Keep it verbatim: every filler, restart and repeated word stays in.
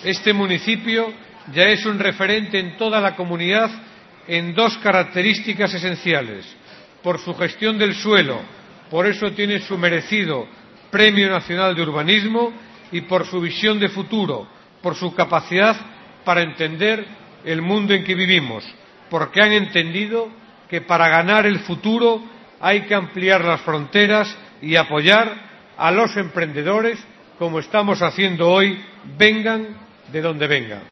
Este municipio ya es un referente en toda la comunidad en dos características esenciales: por su gestión del suelo, por eso tiene su merecido Premio Nacional de Urbanismo, y por su visión de futuro, por su capacidad para entender el mundo en que vivimos, porque han entendido que para ganar el futuro hay que ampliar las fronteras y apoyar a los emprendedores, como estamos haciendo hoy, vengan de donde vengan.